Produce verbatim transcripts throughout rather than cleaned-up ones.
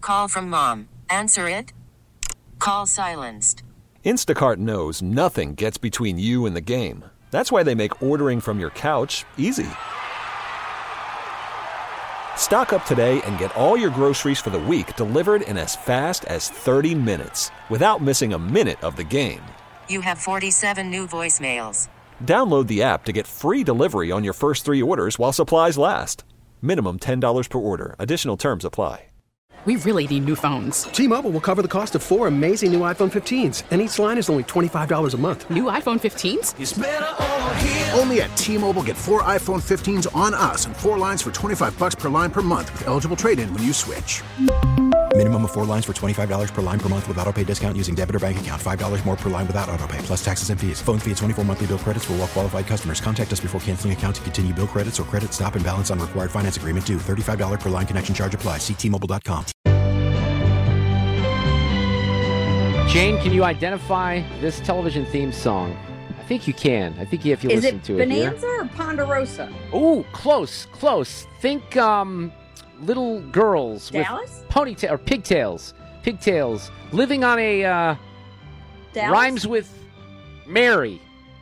call from mom. Answer it. Call silenced. Instacart knows nothing gets between you and the game. That's why they make ordering from your couch easy. Stock up today and get all your groceries for the week delivered in as fast as thirty minutes without missing a minute of the game. You have forty-seven new voicemails. Download the app to get free delivery on your first three orders while supplies last. Minimum ten dollars per order. Additional terms apply. We really need new phones. T-Mobile will cover the cost of four amazing new iPhone fifteens, and each line is only twenty-five dollars a month. New iPhone fifteens? It's better over here. Only at T-Mobile, get four iPhone fifteens on us and four lines for twenty-five bucks per line per month with eligible trade-in when you switch. Minimum of four lines for twenty-five dollars per line per month with autopay discount using debit or bank account. five dollars more per line without autopay, plus taxes and fees. Phone fee at twenty-four monthly bill credits for well-qualified customers. Contact us before canceling account to continue bill credits or credit stop and balance on required finance agreement due. thirty-five dollars per line connection charge applies. See T Mobile dot com. Jane, can you identify this television theme song? I think you can. I think if you Is listen it to it here. Bonanza or Ponderosa? Oh, close, close. Think um, little girls Dallas? with ponytail or pigtails, pigtails, living on a uh, Dallas? rhymes with Mary.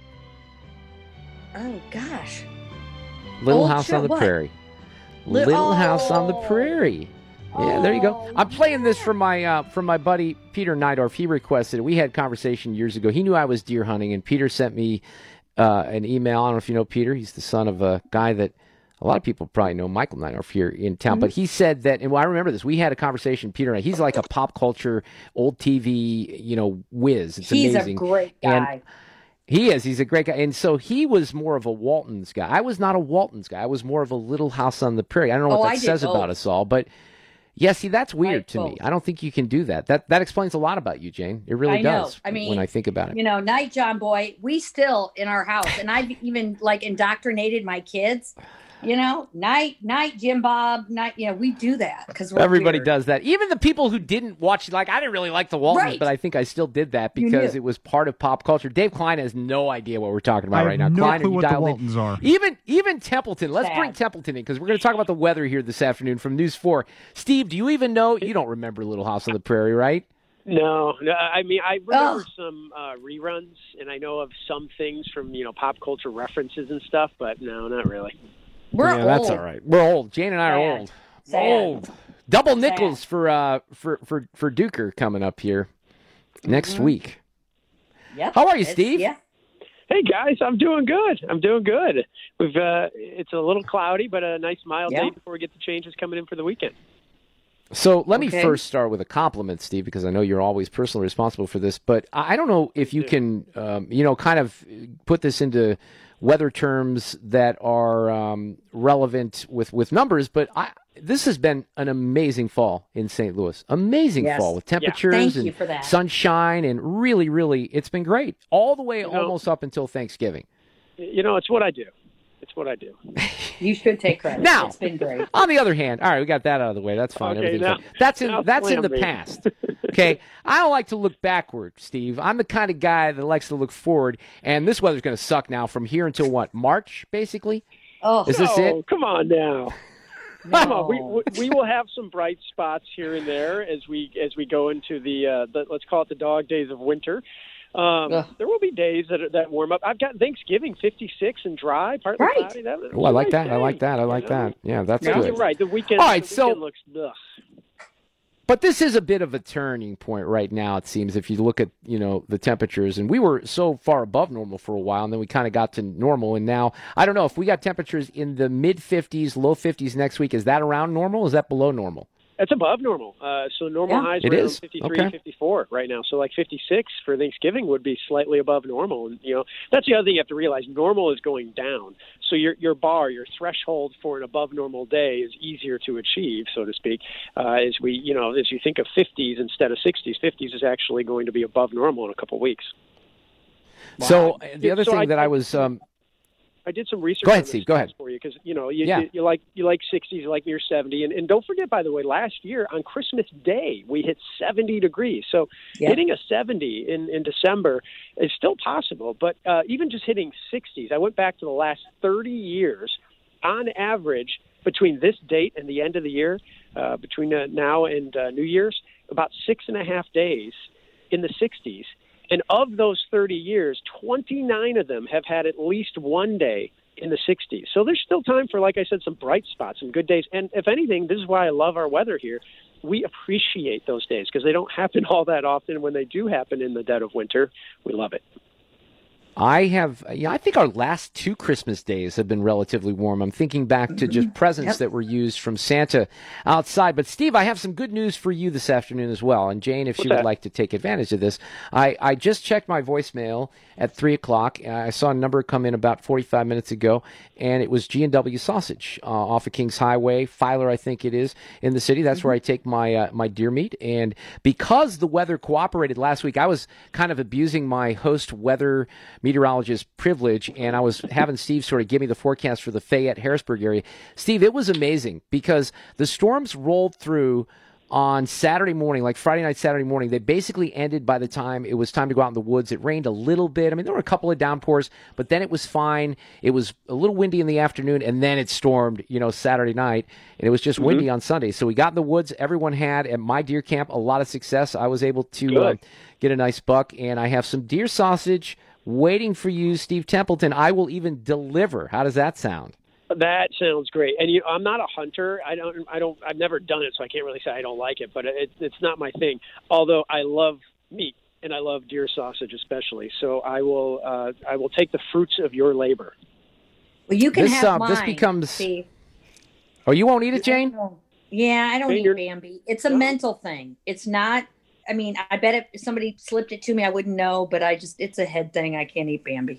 Oh gosh. Little Old House show, on the what? Prairie. Li- Little House on the Oh. Prairie. Yeah, there you go. Oh, I'm playing this yeah. from my uh, from my buddy Peter Nydorf. He requested it. We had a conversation years ago. He knew I was deer hunting, and Peter sent me uh, an email. I don't know if you know Peter. He's the son of a guy that a lot of people probably know, Michael Nydorf here in town. Mm-hmm. But he said that, and well, I remember this. We had a conversation, Peter and I. He's like a pop culture, old T V, you know, whiz. It's He's amazing. a great guy. And he is. He's a great guy. And so he was more of a Waltons guy. I was not a Waltons guy. I was more of a Little House on the Prairie. I don't know Oh, what I that did says both. about us all, but yeah, see, that's weird Like to both. me. I don't think you can do that. That that explains a lot about you, Jane. It really I know. does. I mean, when I think about it. You know, night, John Boy, we still in our house, and I've even like indoctrinated my kids. You know, night, night, Jim Bob, night. Yeah, we do that because Everybody weird. does that. Even the people who didn't watch, like, I didn't really like the Waltons, Right. but I think I still did that You because knew. it was part of pop culture. Dave Klein has no idea what we're talking about I right have now. no Klein, clue are you what the dialed in? Waltons are. Even even Templeton. Let's Sad. bring Templeton in because we're going to talk about the weather here this afternoon from News four. Steve, do you even know? You don't remember Little House on the Prairie, right? No, no. I mean, I remember Ugh. some uh, reruns, and I know of some things from you know pop culture references and stuff, but no, not really. We're yeah, old. that's all right. We're old. Jane and I are Sad. old. Sad. Old. Double Sad. nickels for uh for for for Duker coming up here next Mhm. week. Yep. How are you, It's- Steve? Yeah. Hey guys, I'm doing good. I'm doing good. We've uh, it's a little cloudy, but a nice mild Yeah. day before we get the changes coming in for the weekend. So let me Okay. first start with a compliment, Steve, because I know you're always personally responsible for this. But I I don't know if you can, um, you know, kind of put this into weather terms that are um, relevant with, with numbers. But I, this has been an amazing fall in Saint Louis. Amazing Yes. fall with Yeah. temperatures Thank you and for that. sunshine, and really, really, it's been great all the way You know- almost up until Thanksgiving. You know, it's what I do. It's what I do. You should take credit. Now- It's been great. On the other hand, all right, we got that out of the way. That's fine. Okay, Everything's now- fine. That's in now that's in slam the me. past. Okay, I don't like to look backward, Steve. I'm the kind of guy that likes to look forward. And this weather's going to suck now from here until what? March, basically. Oh, Is this oh, it? come on now. Come on, we, no. we we will have some bright spots here and there as we as we go into the, uh, the let's call it the dog days of winter. Um, Ugh. there will be days that that warm up. I've got Thanksgiving fifty-six and dry, partly Right. cloudy. That, Oh, I like nice that. I day, like that. I you like know? that. Yeah, that's Yeah, good. you're right. The weekend, All right, the so- weekend looks ugh. But this is a bit of a turning point right now, it seems, if you look at, you know, the temperatures. And we were so far above normal for a while, and then we kind of got to normal. And now, I don't know, if we got temperatures in the mid-fifties, low fifties next week, is that around normal? Is that below normal? It's above normal. Uh, so normal Yeah. highs It are around is? fifty-three, Okay. fifty-four right now. So like fifty-six for Thanksgiving would be slightly above normal. And, you know, that's the other thing you have to realize. Normal is going down. So your your bar, your threshold for an above normal day is easier to achieve, so to speak. Uh, as we, you know, as you think of fifties instead of sixties, fifties is actually going to be above normal in a couple of weeks. So uh, the other So thing I- that I was... Um, I did some research. Go ahead, on this Steve. Go ahead. for you because you know you, Yeah. you, you like you like sixties, you like near seventy, and, and don't forget, by the way, last year on Christmas Day we hit seventy degrees. So Yeah. hitting a seventy in, in December is still possible, but uh, even just hitting sixties, I went back to the last thirty years. On average, between this date and the end of the year, uh, between uh, now and uh, New Year's, about six and a half days in the sixties. And of those thirty years, twenty-nine of them have had at least one day in the sixties. So there's still time for, like I said, some bright spots, some good days. And if anything, this is why I love our weather here. We appreciate those days because they don't happen all that often. When they do happen in the dead of winter, we love it. I have, yeah, I think our last two Christmas days have been relatively warm. I'm thinking back to just presents yep. that were used from Santa outside. But, Steve, I have some good news for you this afternoon as well. And, Jane, if What's she that? would like to take advantage of this, I, I just checked my voicemail at three o'clock. I saw a number come in about forty-five minutes ago, and it was G and W Sausage uh, off of Kings Highway, Filer, I think it is, in the city. That's mm-hmm. where I take my uh, my deer meat. And because the weather cooperated last week, I was kind of abusing my host weather meteorologist privilege, and I was having Steve sort of give me the forecast for the Fayette Harrisburg area. Steve, it was amazing because the storms rolled through on Saturday morning, like Friday night, Saturday morning. They basically ended by the time it was time to go out in the woods. It rained a little bit. I mean, there were a couple of downpours, but then it was fine. It was a little windy in the afternoon, and then it stormed, you know, Saturday night, and it was just mm-hmm. windy on Sunday. So we got in the woods. Everyone had, at my deer camp, a lot of success. I was able to uh, get a nice buck, and I have some deer sausage waiting for you, Steve Templeton. I will even deliver. How does that sound? That sounds great. And you, I'm not a hunter. I don't. I don't. I've never done it, so I can't really say I don't like it. But it, it's not my thing. Although I love meat and I love deer sausage especially. So I will. Uh, I will take the fruits of your labor. Well, you can this, have uh, mine. This becomes. Steve. Oh, you won't eat it, Jane? Yeah, I don't Hey, eat you're- Bambi. It's a No. mental thing. It's not. I mean, I bet if somebody slipped it to me, I wouldn't know. But I just. It's a head thing. I can't eat Bambi.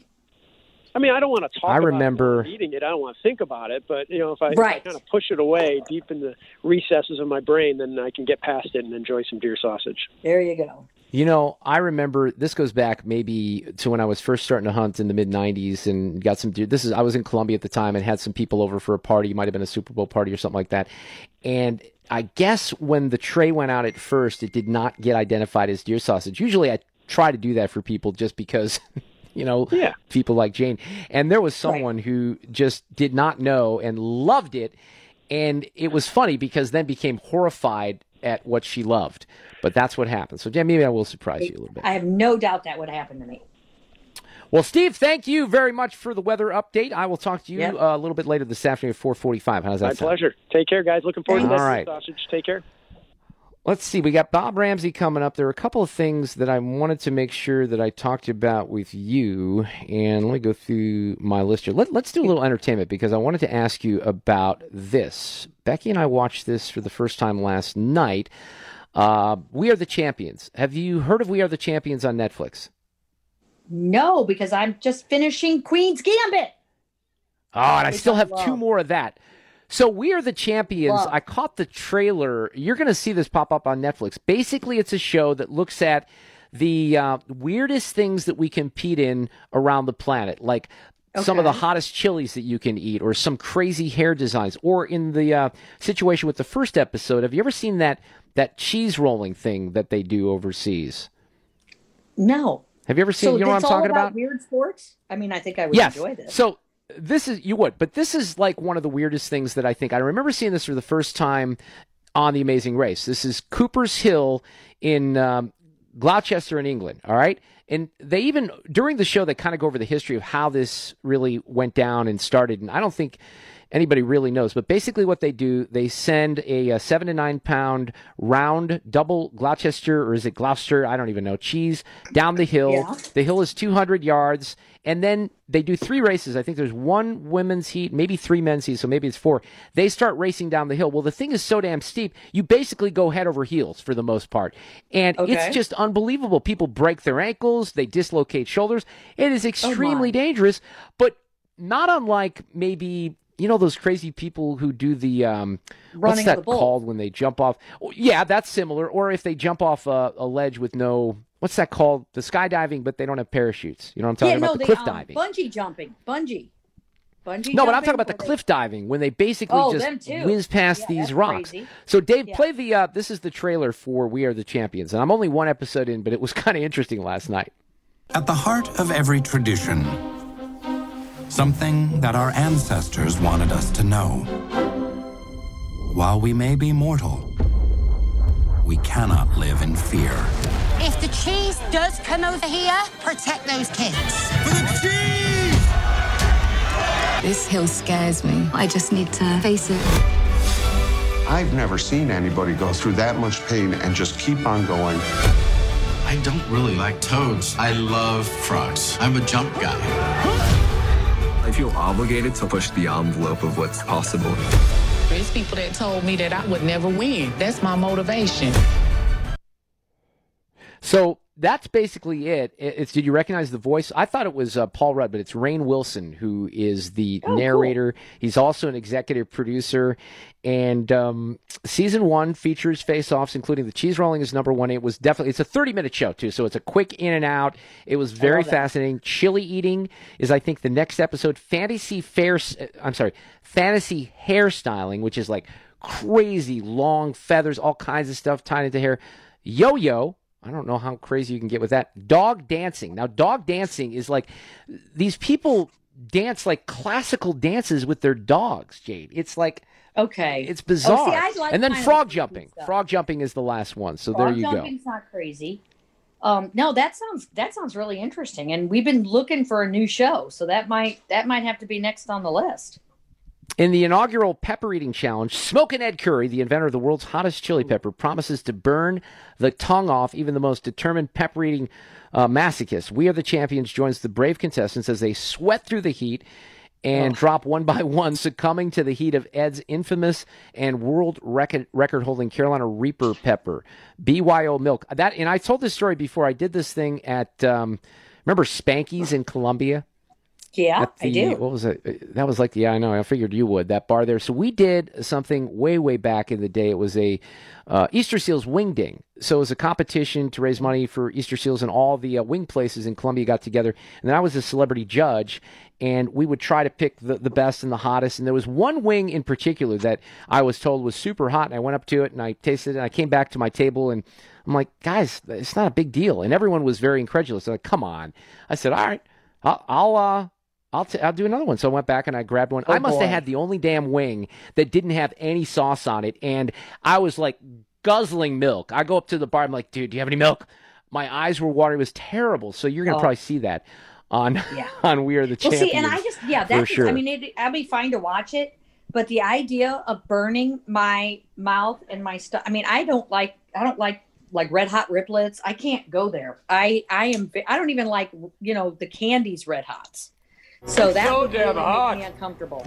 I mean, I don't want to talk I about remember- it, eating it. I don't want to think about it. But, you know, if I, Right. if I kind of push it away deep in the recesses of my brain, then I can get past it and enjoy some deer sausage. There you go. You know, I remember, this goes back maybe to when I was first starting to hunt in the mid nineties and got some deer. This is, I was in Columbia at the time and had some people over for a party. It might have been a Super Bowl party or something like that. And I guess when the tray went out at first, it did not get identified as deer sausage. Usually I try to do that for people just because, you know, Yeah. people like Jane. And there was someone who just did not know and loved it. And it was funny because then became horrified at what she loved. But that's what happened. So, Jen, maybe I will surprise you a little bit. I have no doubt that would happen to me. Well, Steve, thank you very much for the weather update. I will talk to you Yep. uh, a little bit later this afternoon at four forty-five. How does that My sound? pleasure. Take care, guys. Looking forward to All that right. deer sausage. Take care. Let's see. We got Bob Ramsey coming up. There are a couple of things that I wanted to make sure that I talked about with you. And let me go through my list here. Let, let's do a little entertainment because I wanted to ask you about this. Becky and I watched this for the first time last night. Uh, We Are the Champions. Have you heard of We Are the Champions on Netflix? No, because I'm just finishing Queen's Gambit. Oh, and I Which still I have love. two more of that. So We Are the Champions. Love. I caught the trailer. You're going to see this pop up on Netflix. Basically, it's a show that looks at the uh, weirdest things that we compete in around the planet, like some of the Okay. hottest chilies that you can eat, or some crazy hair designs, or in the uh, situation with the first episode. Have you ever seen that that cheese rolling thing that they do overseas? No. Have you ever seen? So you know what I'm it's all talking about about? weird sports? I mean, I think I would Yes. enjoy this. So this is, you would, but this is like one of the weirdest things that I think. I remember seeing this for the first time on The Amazing Race. This is Cooper's Hill in um, Gloucester in England, all right? And they even, during the show, they kind of go over the history of how this really went down and started. And I don't think anybody really knows, but basically what they do, they send a, a seven to nine pound round double Gloucester, or is it Gloucester? I don't even know, cheese down the hill. Yeah. The hill is two hundred yards. And then they do three races. I think there's one women's heat, maybe three men's heat, so maybe it's four. They start racing down the hill. Well, the thing is so damn steep, you basically go head over heels for the most part. And Okay. it's just unbelievable. People break their ankles, they dislocate shoulders. It is extremely my. dangerous, but not unlike maybe, you know, those crazy people who do the, um, what's Running that the bull. called when they jump off? Oh, yeah, that's similar. Or if they jump off a, a ledge with no, what's that called? The skydiving, but they don't have parachutes. You know what I'm talking yeah, about? no, the the cliff um, diving. bungee jumping. Bungee. Bungee No, but I'm jumping talking about the where they- cliff diving when they basically Oh, just them too. whiz past Yeah, these that's rocks. crazy. So, Dave, Yeah. play the. Uh, this is the trailer for We Are the Champions, and I'm only one episode in, but it was kind of interesting last night. At the heart of every tradition, something that our ancestors wanted us to know. while we may be mortal, we cannot live in fear. If the cheese does come over here, protect those kids. For the cheese! This hill scares me. I just need to face it. I've never seen anybody go through that much pain and just keep on going. I don't really like toads. I love frogs. I'm a jump guy. I feel obligated to push the envelope of what's possible. There's people that told me that I would never win. That's my motivation. So that's basically it. It's, did you recognize the voice? I thought it was uh, Paul Rudd, but it's Rainn Wilson, who is the oh, narrator. Cool. He's also an executive producer. And um, season one features face-offs, including the cheese rolling is number one. It was definitely, it's a thirty-minute show, too, so it's a quick in and out. It was very fascinating. Chili eating is, I think, the next episode. Fantasy fair, I'm sorry, fantasy hairstyling, which is like crazy long feathers, all kinds of stuff tied into hair. Yo-yo. I don't know how crazy you can get with that. Dog dancing. Now, dog dancing is like these people dance like classical dances with their dogs, Jade. It's like, okay, it's bizarre. Oh, see, like and then frog jumping. Stuff. Frog jumping is the last one. So frog there you go. Frog jumping's not crazy. Um, no, that sounds that sounds really interesting. And we've been looking for a new show, so that might that might have to be next on the list. In the inaugural pepper eating challenge, Smokin' Ed Curry, the inventor of the world's hottest chili pepper, promises to burn the tongue off even the most determined pepper eating uh, masochist. We Are the Champions joins the brave contestants as they sweat through the heat and oh. drop one by one, succumbing to the heat of Ed's infamous and world record record holding Carolina Reaper pepper, B Y O milk. That and I told this story before. I did this thing at um, remember Spanky's in Columbia. Yeah, the, I do. What was it? That was like, yeah, I know. I figured you would. That bar there. So we did something way, way back in the day. It was a uh, Easter Seals wing ding. So it was a competition to raise money for Easter Seals, and all the uh, wing places in Columbia got together. And then I was a celebrity judge, and we would try to pick the, the best and the hottest. And there was one wing in particular that I was told was super hot, and I went up to it, and I tasted it, and I came back to my table, and I'm like, guys, it's not a big deal. And everyone was very incredulous. They're like, come on. I said, all right, I'll, I'll uh, I'll, t- I'll do another one. So I went back and I grabbed one. Oh, I must boy. have had the only damn wing that didn't have any sauce on it. And I was like guzzling milk. I go up to the bar. I'm like, dude, do you have any milk? My eyes were watering. It was terrible. So you're going to oh. probably see that on yeah. on We Are the Champions. Well, see, and I just, yeah, that's, sure. I mean, it, I'd be fine to watch it. But the idea of burning my mouth and my stuff, I mean, I don't like, I don't like, like Red Hot Riplets. I can't go there. I, I am, I don't even like, you know, the candies Red Hots. So that so would really make me uncomfortable.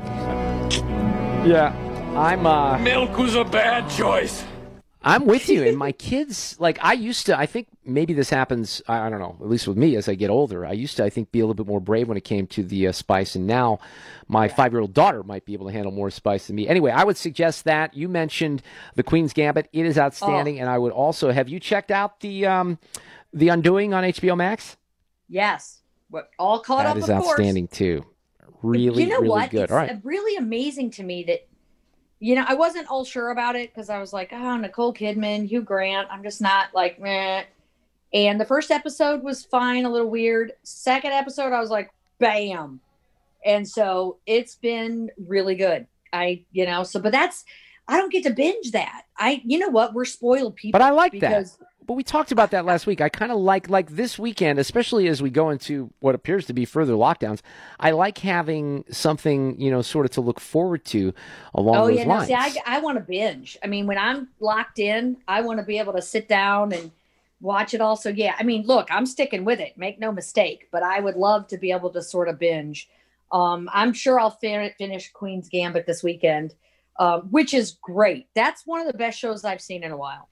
Yeah, I'm. Uh, Milk was a bad choice. I'm with you. And my kids, like I used to, I think maybe this happens, I, I don't know, at least with me as I get older. I used to, I think, be a little bit more brave when it came to the uh, spice. And now my yeah. five-year-old daughter might be able to handle more spice than me. Anyway, I would suggest that. You mentioned The Queen's Gambit. It is outstanding. Oh. And I would also, have you checked out the um, the Undoing on H B O Max? Yes. What, all caught that up, is of course. Outstanding too. Really, you know really what? good. It's all right. really amazing to me that, you know, I wasn't all sure about it because I was like, oh, Nicole Kidman, Hugh Grant. I'm just not like, meh. And the first episode was fine, a little weird. Second episode, I was like, bam. And so it's been really good. I, you know, so, but that's, I don't get to binge that. I, you know what? We're spoiled people. But I like because, that. But we talked about that last week. I kind of like, like this weekend, especially as we go into what appears to be further lockdowns, I like having something, you know, sort of to look forward to along oh, those yeah, lines. No, see, I, I want to binge. I mean, when I'm locked in, I want to be able to sit down and watch it all. So, yeah, I mean, look, I'm sticking with it. Make no mistake. But I would love to be able to sort of binge. Um, I'm sure I'll fin- finish Queen's Gambit this weekend, um, which is great. That's one of the best shows I've seen in a while.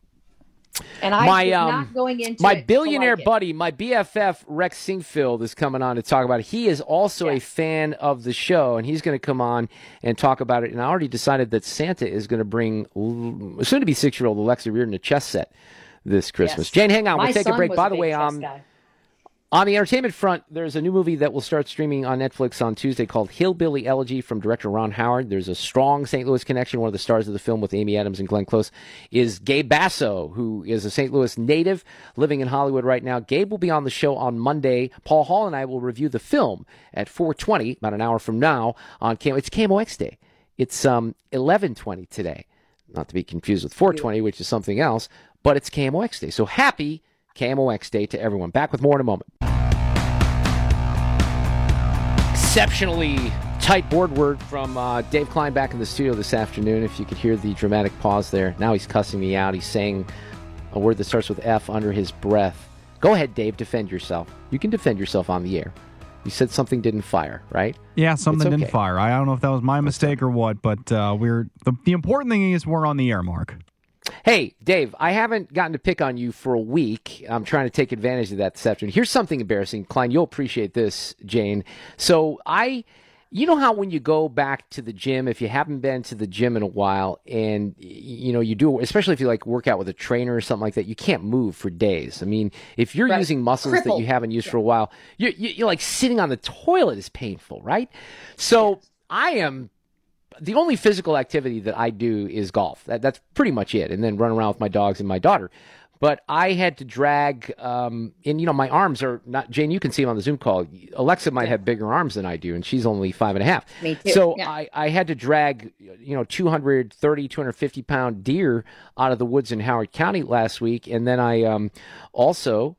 And I'm my, um, um, not going into my it billionaire like buddy, my B F F, Rex Singfield, is coming on to talk about it. He is also yeah. a fan of the show, and he's going to come on and talk about it. And I already decided that Santa is going to bring soon-to-be six-year-old Alexa Reardon a chess set this Christmas. Yes. Jane, hang on. My we'll take a break. was By a the big way, chess um, guy. on the entertainment front, there's a new movie that will start streaming on Netflix on Tuesday called Hillbilly Elegy from director Ron Howard. There's a strong Saint Louis connection. One of the stars of the film with Amy Adams and Glenn Close is Gabe Basso, who is a Saint Louis native living in Hollywood right now. Gabe will be on the show on Monday. Paul Hall and I will review the film at four twenty, about an hour from now, on K M O. It's K M O X Day It's um eleven twenty today. Not to be confused with four twenty, which is something else, but it's K M O X Day. So happy K M O X Day to everyone. Back with more in a moment. Exceptionally tight board word from uh, Dave Klein back in the studio this afternoon. If you could hear the dramatic pause there. Now he's cussing me out. He's saying a word that starts with F under his breath. Go ahead, Dave. Defend yourself. You can defend yourself on the air. You said something didn't fire, right? Yeah, something okay. didn't fire. I don't know if that was my mistake or what, but uh, we're the, the important thing is we're on the air, Mark. Hey, Dave, I haven't gotten to pick on you for a week. I'm trying to take advantage of that this afternoon. Here's something embarrassing. Klein, you'll appreciate this, Jane. So I, you know how when you go back to the gym, if you haven't been to the gym in a while and, you know, you do, especially if you like work out with a trainer or something like that, you can't move for days. I mean, if you're right. using muscles Crippled. that you haven't used yeah. for a while, you're, you're like sitting on the toilet is painful, right? So yes. I am... The only physical activity that I do is golf. That, that's pretty much it. And then run around with my dogs and my daughter. But I had to drag, um, and you know, my arms are not, Jane, you can see them on the Zoom call. Alexa might have bigger arms than I do, and she's only five and a half. Me too. So yeah. I, I had to drag, you know, two hundred thirty, two hundred fifty pound deer out of the woods in Howard County last week. And then I um, also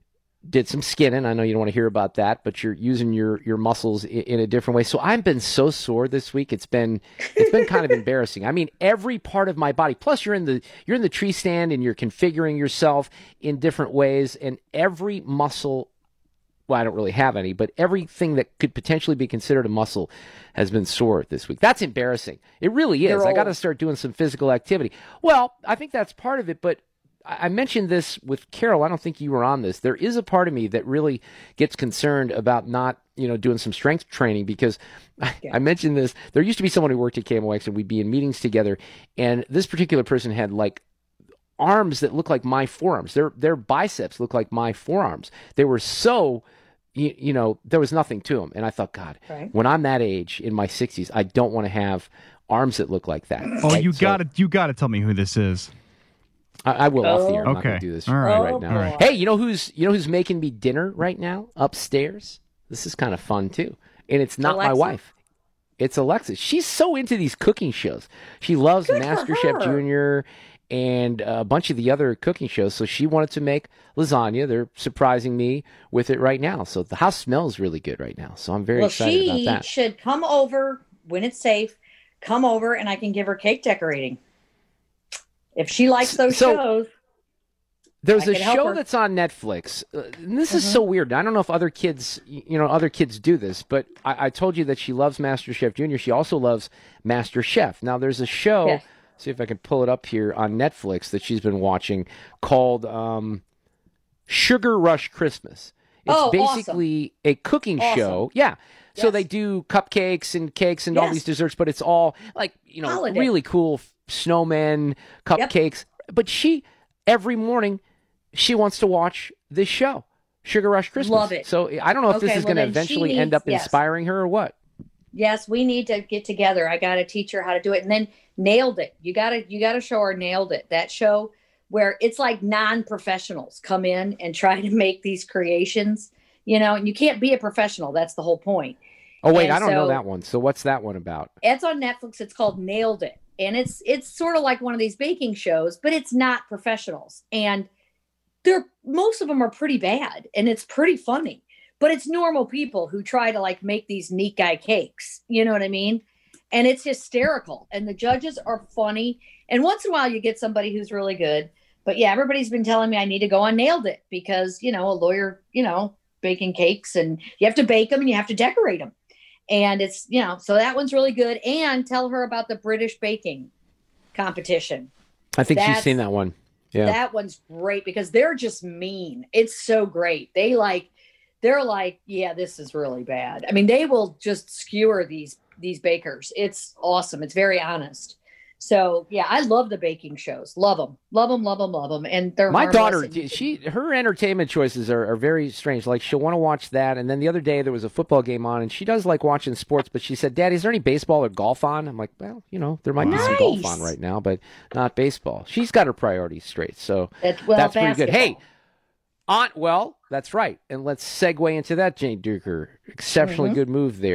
did some skinning. I know you don't want to hear about that, but you're using your, your muscles in, in a different way. So I've been so sore this week. It's been it's been kind of embarrassing. I mean, every part of my body. Plus, you're in the you're in the tree stand and you're configuring yourself in different ways, and every muscle. Well, I don't really have any, but everything that could potentially be considered a muscle has been sore this week. That's embarrassing. It really is. I got to start doing some physical activity. Well, I think that's part of it, but. I mentioned this with Carol. I don't think you were on this. There is a part of me that really gets concerned about not, you know, doing some strength training because yeah. I, I mentioned this. There used to be someone who worked at K M O X and we'd be in meetings together, and this particular person had like arms that look like my forearms. Their their biceps look like my forearms. They were so, you, you know, there was nothing to them. And I thought, God, right. when I'm that age in my sixties, I don't want to have arms that look like that. Oh, right? you so, got to you got to tell me who this is. I, I will oh. off the air. I'm okay. not going to do this All right. right now. All right. Hey, you know who's you know who's making me dinner right now upstairs? This is kind of fun too, and it's not Alexa. my wife. It's Alexa. She's so into these cooking shows. She loves Good MasterChef Junior and a bunch of the other cooking shows. So she wanted to make lasagna. They're surprising me with it right now. So the house smells really good right now. So I'm very well, excited about she that. should come over when it's safe. Come over and I can give her cake decorating. If she likes those so, shows. There's I a can help show her. that's on Netflix. Uh, and this Mm-hmm. is so weird. I don't know if other kids, you know, other kids do this, but I, I told you that she loves MasterChef Junior. She also loves MasterChef. Now, there's a show, Yes. see if I can pull it up here on Netflix that she's been watching called um, Sugar Rush Christmas. It's Oh, basically a cooking Awesome. show. Yeah. So Yes. they do cupcakes and cakes and all Yes. these desserts, but it's all like, you know, Holiday. really cool snowmen, cupcakes. But she, every morning, she wants to watch this show, Sugar Rush Christmas. Love it. So I don't know if Okay, this is well, going to then eventually she end needs- up yes. inspiring her or what. Yes, we need to get together. I got to teach her how to do it. And then Nailed It. You got to you got to show her Nailed It. That show where it's like non-professionals come in and try to make these creations, you know, and you can't be a professional. That's the whole point. Oh, wait, And I don't know so- that one. So what's that one about? It's on Netflix. It's called Nailed It. And it's it's sort of like one of these baking shows, but it's not professionals. And they're most of them are pretty bad and it's pretty funny. But it's normal people who try to like make these neat guy cakes. You know what I mean? And it's hysterical. And the judges are funny. And once in a while you get somebody who's really good. But yeah, everybody's been telling me I need to go on Nailed It because, you know, a lawyer, you know, baking cakes and you have to bake them and you have to decorate them. And it's, you know, so that one's really good. And tell her about the British baking competition. I think she's That's- seen that one. Yeah. That one's great because they're just mean. It's so great. They like, they're like, yeah, this is really bad. I mean, they will just skewer these, these bakers. It's awesome. It's very honest. So yeah, I love the baking shows. Love them, love them, love them, love them. And they're My harmless daughter, and- she her entertainment choices are, are very strange. Like she'll want to watch that, and then the other day there was a football game on, and she does like watching sports. But she said, "Daddy, is there any baseball or golf on?" I'm like, "Well, you know, there might be some golf Nice. on right now, but not baseball." She's got her priorities straight, so That- well, that's pretty good. Hey, basketball. Aunt, well, that's right, and let's segue into that, Jane Duker. Exceptionally Mhm. good move there.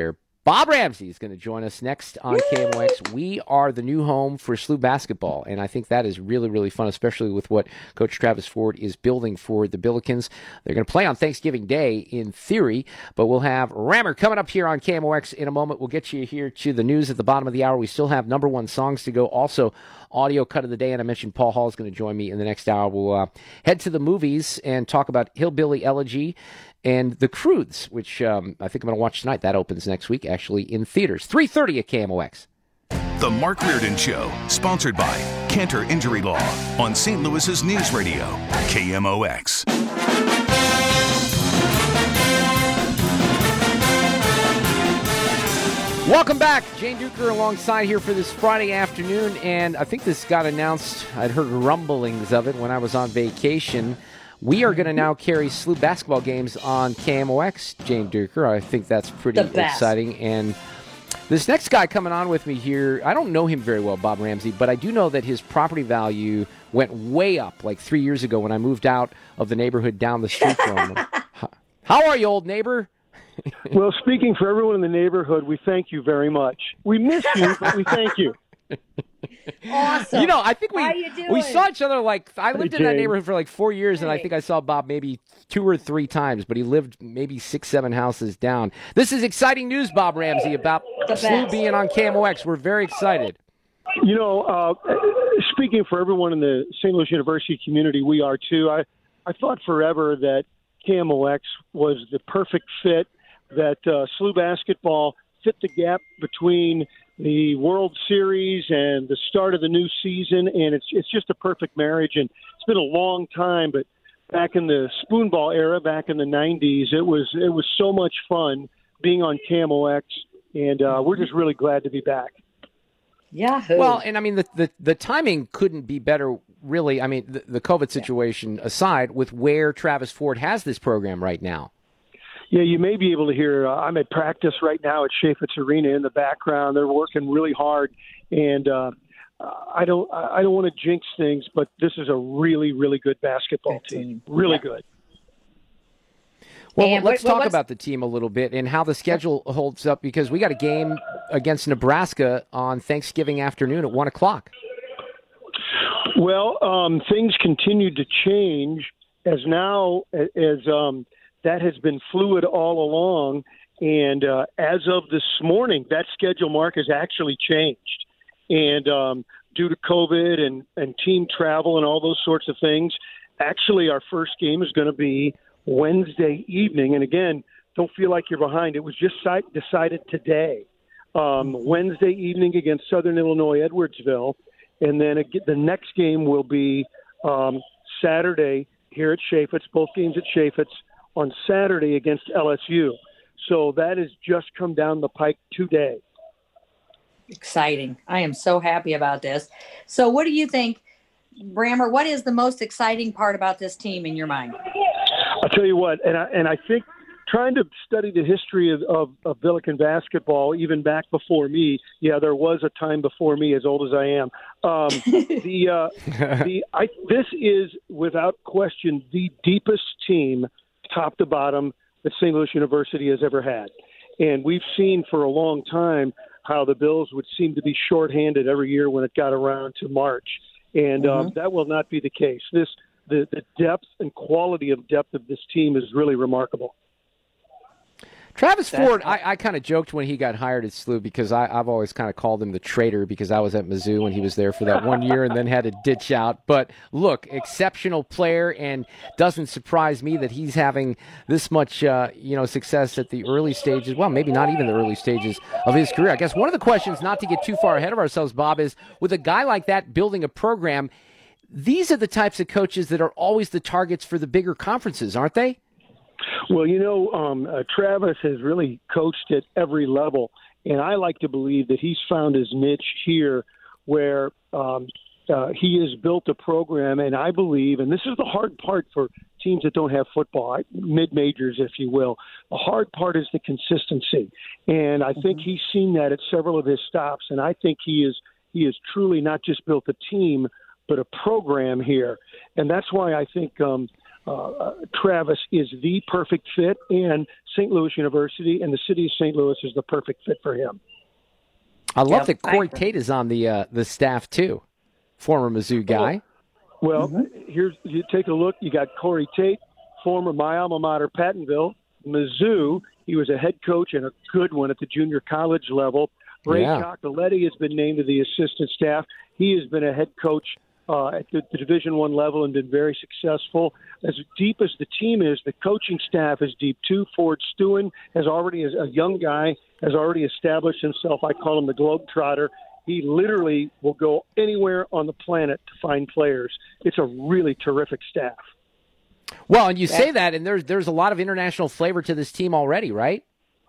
Bob Ramsey is going to join us next on K M O X. We are the new home for S L U basketball, and I think that is really, really fun, especially with what Coach Travis Ford is building for the Billikens. They're going to play on Thanksgiving Day in theory, but we'll have Rammer coming up here on K M O X in a moment. We'll get you here to the news at the bottom of the hour. We still have number one songs to go. Also, audio cut of the day, and I mentioned Paul Hall is going to join me in the next hour. We'll uh, head to the movies and talk about Hillbilly Elegy and The Croods, which um, I think I'm going to watch tonight. That opens next week, actually, in theaters. three thirty at K M O X. The Mark Reardon Show, sponsored by Cantor Injury Law on Saint Louis's News Radio, K M O X. Welcome back. Jane Duker alongside here for this Friday afternoon, and I think this got announced. I'd heard rumblings of it when I was on vacation. We are going to now carry S L U basketball games on K M O X, Jane Duker. I think that's pretty exciting. And this next guy coming on with me here, I don't know him very well, Bob Ramsey, but I do know that his property value went way up like three years ago when I moved out of the neighborhood down the street from him. How are you, old neighbor? Well, speaking for everyone in the neighborhood, we thank you very much. We miss you, but we thank you. Awesome. You know, I think we How you doing? we saw each other like I lived Hey, in that Jane. neighborhood for like four years, and I Hey. think I saw Bob maybe two or three times, but he lived maybe six, seven houses down. This is exciting news, Bob Ramsey, about The S L U best. being on K M O X. We're very excited. You know, uh, speaking for everyone in the Saint Louis University community, we are too. I, I thought forever that K M O X was the perfect fit, that uh, S L U basketball fit the gap between the World Series and the start of the new season, and it's it's just a perfect marriage. And it's been a long time, but back in the spoonball era, back in the nineties, it was it was so much fun being on K M O X, and uh, we're just really glad to be back. Yahoo. Well, and I mean, the, the, the timing couldn't be better, really. I mean, the, the COVID situation aside, with where Travis Ford has this program right now. Yeah, you may be able to hear. Uh, I'm at practice right now at Chaifetz Arena in the background. They're working really hard, and uh, I don't I don't want to jinx things, but this is a really really good basketball Good team. team. Really Yeah. good. Well, And let's what- talk what's- about the team a little bit and how the schedule holds up, because we got a game against Nebraska on Thanksgiving afternoon at one o'clock. Well, um, things continue to change as now as um, that has been fluid all along, and uh, as of this morning, that schedule mark has actually changed, and um, due to COVID and, and team travel and all those sorts of things, actually our first game is going to be Wednesday evening. And again, don't feel like you're behind. It was just si- decided today, um, Wednesday evening against Southern Illinois Edwardsville. And then ag- the next game will be um, Saturday here at Chaifetz, both games at Chaifetz, on Saturday against L S U. So that has just come down the pike today. Exciting. I am so happy about this. So what do you think, Brammer, what is the most exciting part about this team in your mind? I'll tell you what, and I, and I think trying to study the history of, of, of Billiken basketball, even back before me, yeah, there was a time before me, as old as I am. Um, the uh, the I, this is, without question, the deepest team, top to bottom, that Saint Louis University has ever had. And we've seen for a long time how the Bills would seem to be shorthanded every year when it got around to March. And um, that will not be the case. This the, the depth and quality of depth of this team is really remarkable. Travis Ford, I, I kind of joked when he got hired at S L U because I, I've always kind of called him the traitor because I was at Mizzou and he was there for that one year and then had to ditch out. But look, exceptional player, and doesn't surprise me that he's having this much uh, you know, success at the early stages. Well, maybe not even the early stages of his career. I guess one of the questions, not to get too far ahead of ourselves, Bob, is with a guy like that building a program, these are the types of coaches that are always the targets for the bigger conferences, aren't they? Well, you know, um, uh, Travis has really coached at every level, and I like to believe that he's found his niche here where um, uh, he has built a program, and I believe, and this is the hard part for teams that don't have football, mid-majors, if you will, the hard part is the consistency, and I think he's seen that at several of his stops, and I think he is he has truly not just built a team, but a program here, and that's why I think um, – uh, Travis is the perfect fit, and Saint Louis University and the city of Saint Louis is the perfect fit for him. I love Yep. that Corey Tate is on the uh, the staff too, former Mizzou guy. Well, here's you take a look. You got Corey Tate, former my alma mater, Pattonville, Mizzou. He was a head coach and a good one at the junior college level. Ray Yeah. Chocoletti has been named to the assistant staff. He has been a head coach uh, at the, the Division One level and been very successful. As deep as the team is, the coaching staff is deep too. Ford Stewin has already, as a young guy, has already established himself. I call him the Globetrotter. He literally will go anywhere on the planet to find players. It's a really terrific staff. Well, and you say that, and there's there's a lot of international flavor to this team already, right?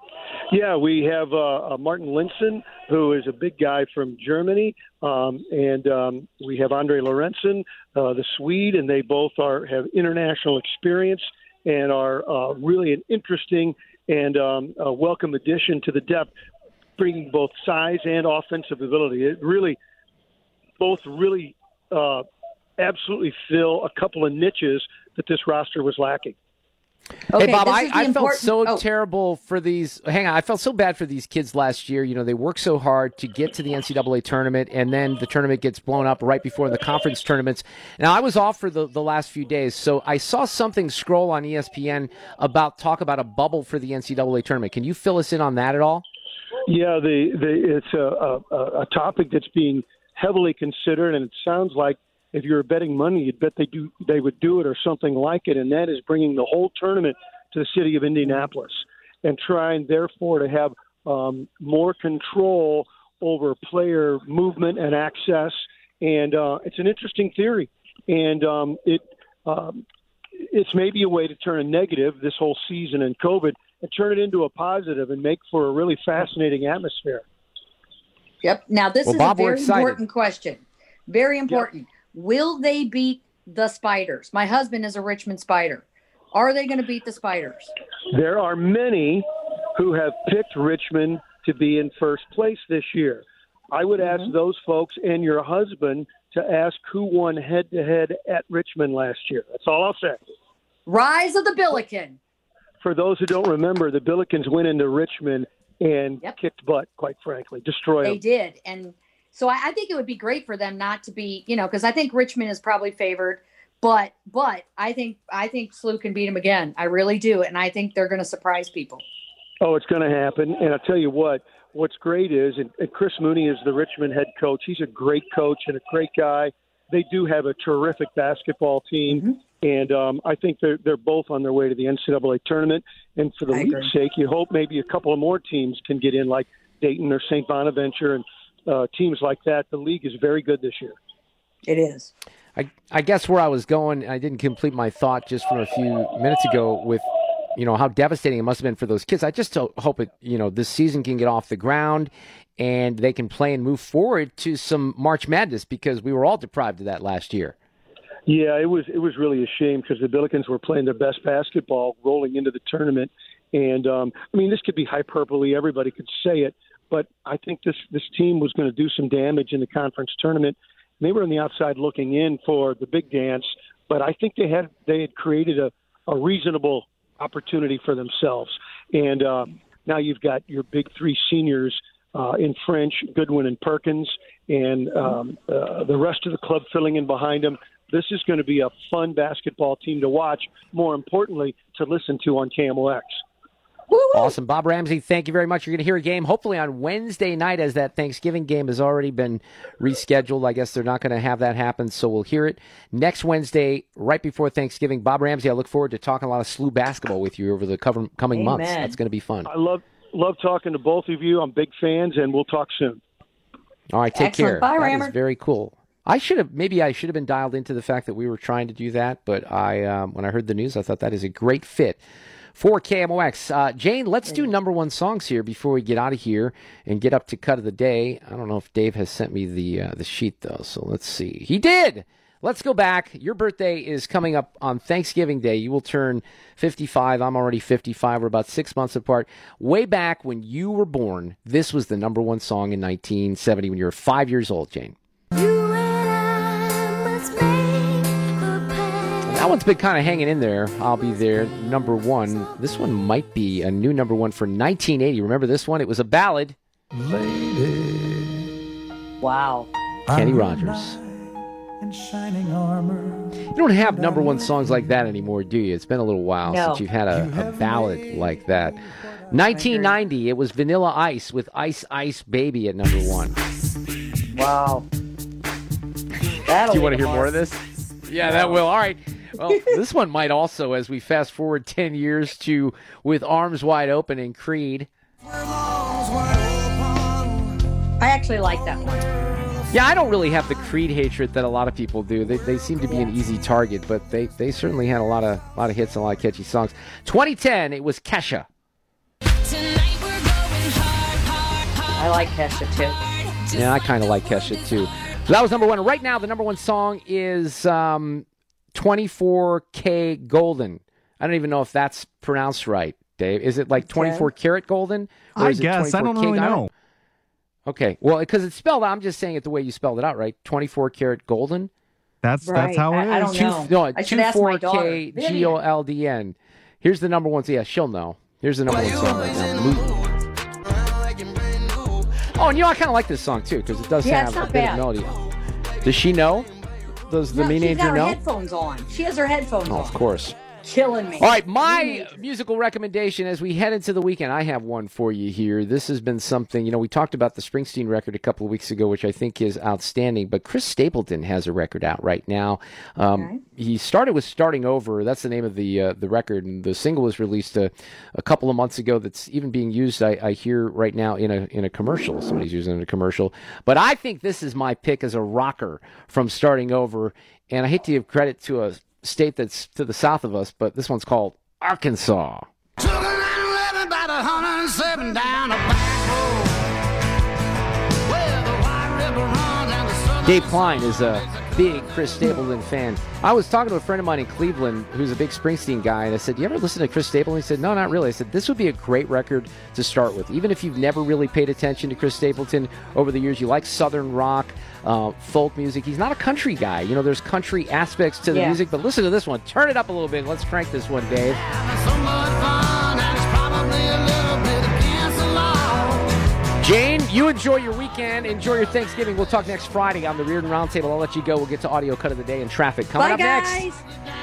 Yeah, we have uh, uh, Martin Linson, who is a big guy from Germany, um, and um, we have Andre Lorenzen, uh, the Swede, and they both are have international experience and are uh, really an interesting and um, a welcome addition to the depth, bringing both size and offensive ability. It really, both really uh, absolutely fill a couple of niches that this roster was lacking. Okay, hey, Bob, this I, is the I felt important- so oh. terrible for these. Hang on. I felt so bad for these kids last year. You know, they worked so hard to get to the N C double A tournament, and then the tournament gets blown up right before the conference tournaments. Now, I was off for the, the last few days, so I saw something scroll on E S P N about talk about a bubble for the N C double A tournament. Can you fill us in on that at all? Yeah, the, the it's a, a, a topic that's being heavily considered, and it sounds like if you were betting money, you'd bet they do they would do it or something like it, and that is bringing the whole tournament to the city of Indianapolis and trying, therefore, to have um, more control over player movement and access. And uh, it's an interesting theory, and um, it um, it's maybe a way to turn a negative this whole season and COVID and turn it into a positive and make for a really fascinating atmosphere. Yep. Now, this Well, is Bob, a we're very excited. important question. Very important. Will they beat the Spiders? My husband is a Richmond Spider. Are they going to beat the Spiders? There are many who have picked Richmond to be in first place this year. I would ask those folks and your husband to ask who won head-to-head at Richmond last year. That's all I'll say. Rise of the Billiken. For those who don't remember, the Billikens went into Richmond and kicked butt, quite frankly, destroyed They them. did. And so I, I think it would be great for them not to be, you know, because I think Richmond is probably favored. But but I think I think S L U can beat them again. I really do. And I think they're going to surprise people. Oh, it's going to happen. And I'll tell you what, what's great is, and, and Chris Mooney is the Richmond head coach. He's a great coach and a great guy. They do have a terrific basketball team. Mm-hmm. And um, I think they're, they're both on their way to the N C double A tournament. And for the I league's agree. sake, you hope maybe a couple of more teams can get in, like Dayton or Saint Bonaventure and uh, teams like that. The league is very good this year. It is. I, I guess where I was going, I didn't complete my thought just from a few minutes ago with, you know, how devastating it must have been for those kids. I just ho- hope it, you know, this season can get off the ground and they can play and move forward to some March Madness, because we were all deprived of that last year. Yeah, it was it was really a shame because the Billikens were playing their best basketball rolling into the tournament. And, um, I mean, this could be hyperbole. Everybody could say it. But I think this, this team was going to do some damage in the conference tournament. They were on the outside looking in for the big dance, but I think they had they had created a, a reasonable opportunity for themselves. And uh, now you've got your big three seniors uh, in French, Goodwin and Perkins, and um, uh, the rest of the club filling in behind them. This is going to be a fun basketball team to watch, more importantly, to listen to on K M O X. Awesome. Bob Ramsey, thank you very much. You're going to hear a game hopefully on Wednesday night, as that Thanksgiving game has already been rescheduled. I guess they're not going to have that happen, so we'll hear it next Wednesday, right before Thanksgiving. Bob Ramsey, I look forward to talking a lot of S L U basketball with you over the cover- coming Amen. months. That's going to be fun. I love love talking to both of you. I'm big fans, and we'll talk soon. All right, take Excellent. care. Bye, That Rammer. is very cool. I should have maybe I should have been dialed into the fact that we were trying to do that, but I um, when I heard the news, I thought that is a great fit for K M O X. Uh, Jane, let's do number one songs here before we get out of here and get up to cut of the day. I don't know if Dave has sent me the uh, the sheet though, so let's see. He did. Let's go back. Your birthday is coming up on Thanksgiving Day. You will turn fifty-five. I'm already fifty-five. We're about six months apart. Way back when you were born, this was the number one song in nineteen seventy when you were five years old, Jane. That one's been kind of hanging in there. I'll Be There, number one. This one might be a new number one for nineteen eighty. Remember this one? It was a ballad. Lady. Wow. Kenny Rogers. In shining armor. You don't have number one songs like that anymore, do you? It's been a little while No. since you've had a, a ballad like that. nineteen ninety, it was Vanilla Ice with Ice Ice Baby at number one. Wow. Do you want to hear more of this? Yeah, that will. All right. Well, this one might also, as we fast forward ten years to With Arms Wide Open and Creed. I actually like that one. Yeah, I don't really have the Creed hatred that a lot of people do. They, they seem to be an easy target, but they, they certainly had a lot of a lot of hits and a lot of catchy songs. twenty ten, it was Kesha. I like Kesha too. Yeah, I kind of like Kesha too. So that was number one. Right now, the number one song is um, twenty-four K Golden. I don't even know if that's pronounced right, Dave. Is it like twenty-four karat golden? Or I is it guess. I don't twenty-four K really diamond? know. Okay, well, because it's spelled out, I'm just saying it the way you spelled it out, right? twenty-four karat golden? That's Right. that's how it is. I- I don't Two, know. no, I should ask my daughter. twenty-four K G O L D N. Here's the number one. Yeah, she'll know. Here's the number one song right now. Mo- Oh, and you know, I kind of like this song, too, because it does Yeah, have it's a not bit bad. of melody. Does she know? Does the No, mean she's angel got her know? headphones on. She has her headphones Oh, on. of course. Killing me. All right, my musical recommendation as we head into the weekend, I have one for you here. This has been something, you know, we talked about the Springsteen record a couple of weeks ago, which I think is outstanding, but Chris Stapleton has a record out right now. Um, Okay. He started with Starting Over. That's the name of the uh, the record, and the single was released a, a couple of months ago that's even being used, I, I hear, right now in a in a commercial. Somebody's using it in a commercial. But I think this is my pick as a rocker from Starting Over, and I hate to give credit to a state that's to the south of us, but this one's called Arkansas. Dave Klein is a big Chris Stapleton fan. I was talking to a friend of mine in Cleveland who's a big Springsteen guy, and I said, you ever listen to Chris Stapleton? He said, no, not really. I said, this would be a great record to start with. Even if you've never really paid attention to Chris Stapleton over the years, you like Southern rock, uh, folk music. He's not a country guy. You know, there's country aspects to the Yeah. music, but listen to this one. Turn it up a little bit. Let's crank this one, Dave. Jane, you enjoy your weekend. Enjoy your Thanksgiving. We'll talk next Friday on the Reardon Roundtable. I'll let you go. We'll get to audio cut of the day and traffic. Coming Bye, up guys. next.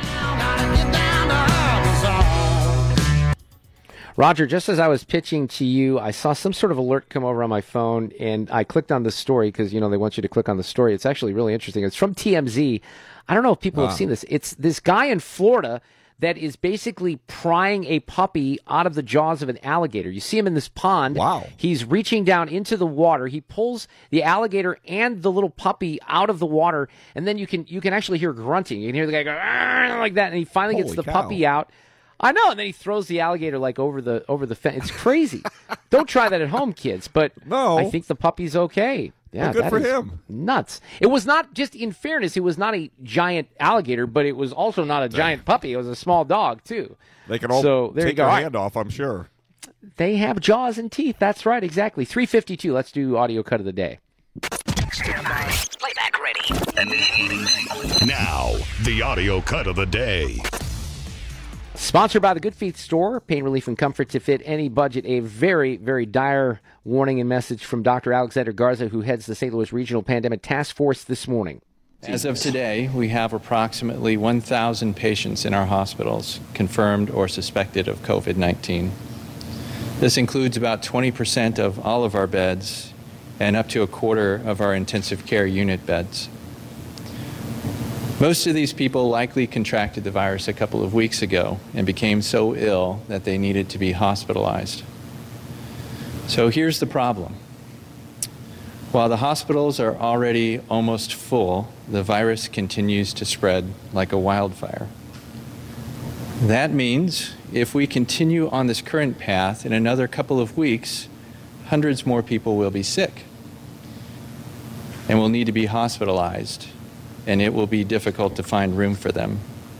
Roger, just as I was pitching to you, I saw some sort of alert come over on my phone, and I clicked on the story because, you know, they want you to click on the story. It's actually really interesting. It's from T M Z. I don't know if people Wow. have seen this. It's this guy in Florida that is basically prying a puppy out of the jaws of an alligator. You see him in this pond. Wow. He's reaching down into the water. He pulls the alligator and the little puppy out of the water, and then you can you can actually hear grunting. You can hear the guy go "Arr!" like that, and he finally gets Holy the cow. puppy out. I know, and then he throws the alligator like over the over the fence. It's crazy. Don't try that at home, kids. But No. I think the puppy's okay. Yeah, Well, good that for is him. Nuts. It was not just in fairness. It was not a giant alligator, but it was also not a giant puppy. It was a small dog too. They can all So, there you take go. their All right. hand off, I'm sure. They have jaws and teeth. That's right, exactly. three fifty-two. Let's do audio cut of the day. Playback ready. Now, the audio cut of the day. Sponsored by the Good Feet Store, pain relief and comfort to fit any budget. A very, very dire warning and message from Doctor Alexander Garza, who heads the Saint Louis Regional Pandemic Task Force this morning. As of today, we have approximately one thousand patients in our hospitals confirmed or suspected of COVID nineteen. This includes about twenty percent of all of our beds and up to a quarter of our intensive care unit beds. Most of these people likely contracted the virus a couple of weeks ago and became so ill that they needed to be hospitalized. So here's the problem. While the hospitals are already almost full, the virus continues to spread like a wildfire. That means if we continue on this current path, in another couple of weeks, hundreds more people will be sick and will need to be hospitalized, and it will be difficult to find room for them.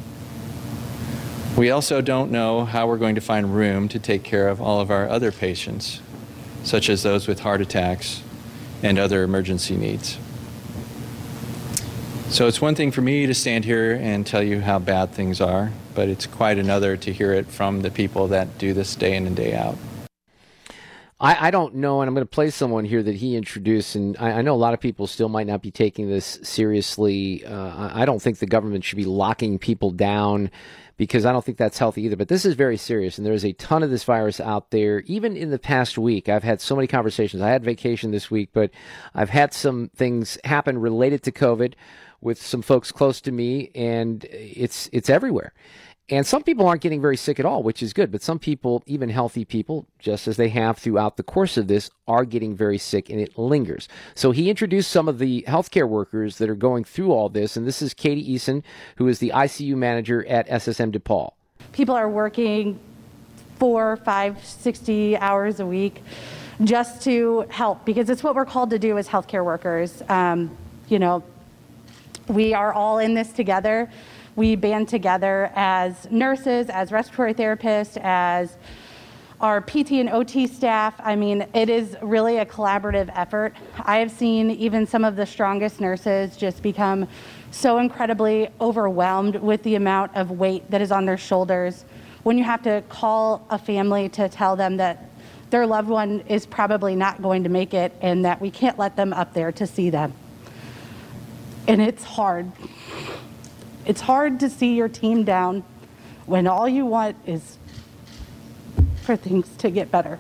We also don't know how we're going to find room to take care of all of our other patients, such as those with heart attacks and other emergency needs. So it's one thing for me to stand here and tell you how bad things are, but it's quite another to hear it from the people that do this day in and day out. I, I don't know, and I'm going to play someone here that he introduced, and I, I know a lot of people still might not be taking this seriously. Uh, I don't think the government should be locking people down because I don't think that's healthy either. But this is very serious, and there's a ton of this virus out there. Even in the past week, I've had so many conversations. I had vacation this week, but I've had some things happen related to COVID with some folks close to me, and it's it's everywhere. And some people aren't getting very sick at all, which is good. But some people, even healthy people, just as they have throughout the course of this, are getting very sick, and it lingers. So he introduced some of the healthcare workers that are going through all this. And this is Katie Eason, who is the I C U manager at S S M DePaul. People are working four, five, sixty hours a week just to help, because it's what we're called to do as healthcare workers. Um, you know, we are all in this together. We band together as nurses, as respiratory therapists, as our P T and O T staff. I mean, it is really a collaborative effort. I have seen even some of the strongest nurses just become so incredibly overwhelmed with the amount of weight that is on their shoulders when you have to call a family to tell them that their loved one is probably not going to make it and that we can't let them up there to see them. And it's hard. It's hard to see your team down when all you want is for things to get better.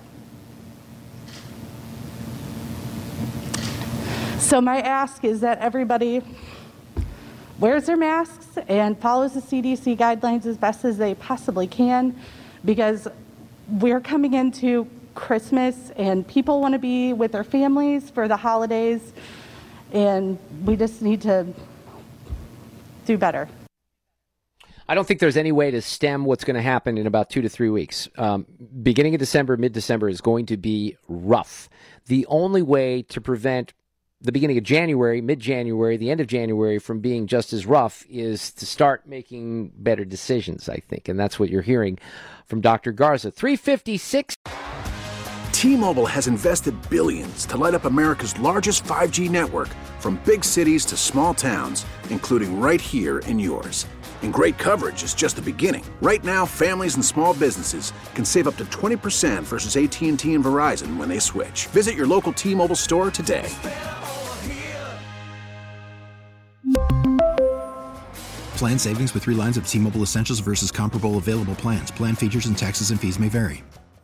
So my ask is that everybody wears their masks and follows the C D C guidelines as best as they possibly can, because we're coming into Christmas and people want to be with their families for the holidays, and we just need to do better. I don't think there's any way to stem what's going to happen in about two to three weeks. Um, beginning of December, mid-December is going to be rough. The only way to prevent the beginning of January, mid-January, the end of January from being just as rough is to start making better decisions, I think. And that's what you're hearing from Doctor Garza. three fifty-six. T-Mobile has invested billions to light up America's largest five G network, from big cities to small towns, including right here in yours. And great coverage is just the beginning. Right now, families and small businesses can save up to twenty percent versus A T and T and Verizon when they switch. Visit your local T-Mobile store today. Plan savings with three lines of T-Mobile Essentials versus comparable available plans. Plan features and taxes and fees may vary.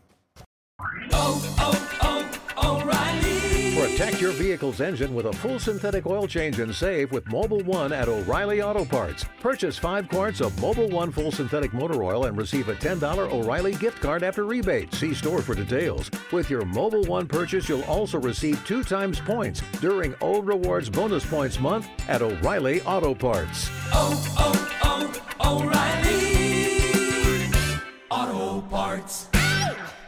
Protect your vehicle's engine with a full synthetic oil change and save with Mobil one at O'Reilly Auto Parts. Purchase five quarts of Mobil one full synthetic motor oil and receive a ten dollars O'Reilly gift card after rebate. See store for details. With your Mobil one purchase, you'll also receive two times points during O Rewards Bonus Points Month at O'Reilly Auto Parts. Oh, oh, oh, O'Reilly Auto Parts.